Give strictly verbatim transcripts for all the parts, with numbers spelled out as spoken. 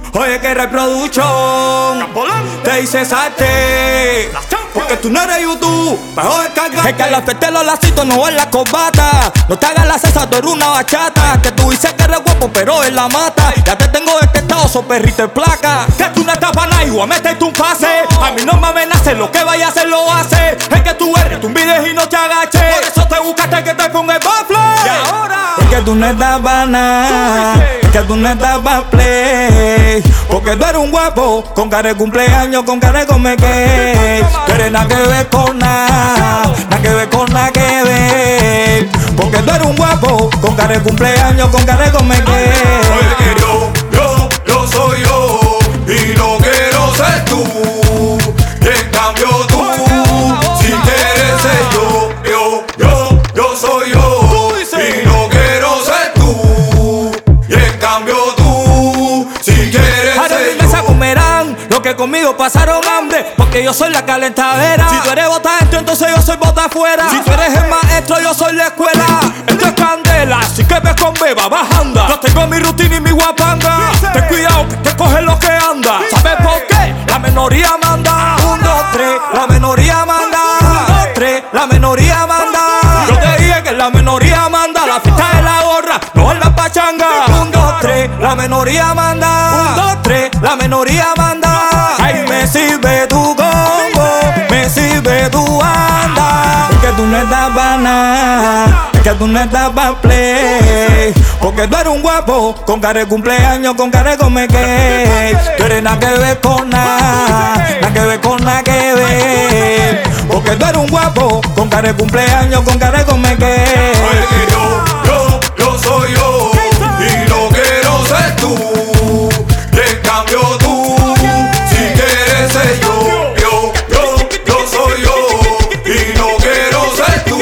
Oye, que reproducción te dice salte, porque tú no eres YouTube, mejor descargate. Es que los tetelos, lacitos, no en la corbata. No te hagas la cesa, tú eres una bachata. Que tú dices que eres guapo, pero él la mata. Ya te tengo detectado, so perrito de placa. Que tú no estás para nada, igual a meterte un pase. A mí no me amenaces, lo que vaya a hacer lo hace. Es que tú eres, tú envides y no te agaches. Por eso te buscaste que te ponga el bafle. Y ahora es que tú no estás para nada, es que tú no estás para play. Porque tú eres un guapo, con cara de cumpleaños, con cara de come cake. Tú eres nada que ver con nada, nada que ver con nada que ver. Porque tú eres un guapo, con cara de cumpleaños, con cara de come cake. Oye, que yo, yo, yo soy yo, y no quiero ser tú. Y en cambio tú, si quieres ser yo, yo, yo, yo soy yo, y no quiero ser tú. Y en cambio tú, si quieres Ahora ser en mi mesa yo. comerán lo que conmigo pasaron hambre, porque yo soy la calentadera. Si tú eres bota dentro, entonces yo soy bota afuera. Si tú eres el maestro, yo soy la escuela. Esto es candela, así que ves con beba, bajanda. Yo tengo mi rutina y mi guapanga. Ten cuidado que te coge lo que anda. ¿Sabes por qué? La menoría manda. Un, dos, tres, la menoría manda. Un, dos, tres, la menoría manda. Yo te dije que la menoría manda. La fiesta de la gorra, no es la pachanga. Un, dos, tres, la menoría manda. Un, dos, tres, la menoría manda. Ay, me sirve tu combo, me sirve tu anda. Es que tú no estás para nada, es que tú no estás para play. Porque tú eres un guapo, con cara de cumpleaños, con cara de come cake. Tú eres nada que ver con nada, nada que ver con nada que ver. Porque tú eres un guapo, con cara de cumpleaños, con cara de come Oye, cake. que yo, yo, yo soy yo, y no quiero ser tú. Y en cambio tú, si quieres ser yo, yo, yo, yo soy yo, y no quiero ser tú.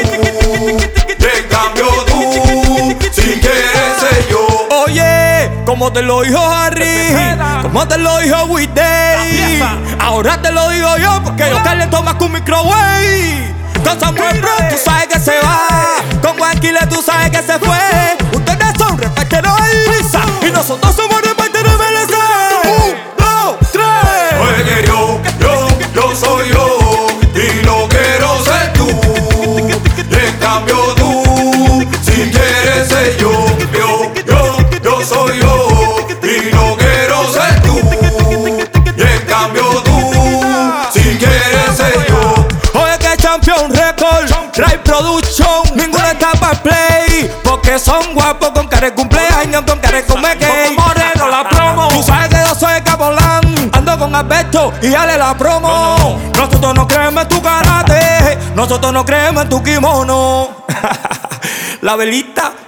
Y en cambio tú, si quieres ser yo. Oye, como te lo dijo Harry, como te lo dijo Whitney, ahora te lo digo yo porque yo caliento más que un microwave. Con Samuel Bro, tú sabes que se va. Con Wanquile, tú sabes que se fue. Ustedes son reparteros de Ibiza y nosotros somos reparteros de B L C. Un, dos, tres. Oye, que yo, yo, yo soy yo, y no quiero ser tú. Y en cambio tú, si quieres ser yo, yo, yo, yo soy yo, y no quiero ser tú. Y en cambio tú, si quieres ser yo. Oye, que Champion Record, Ray Production, ninguna etapa play. Porque son guapos con cara de cumpleaños, con cara de come cake. Como Moreno la promo, tú sabes que yo soy el Capolán. Ando con Alberto y dale la promo. Nosotros no creemos en tu karate, nosotros no creemos en tu kimono. La velita.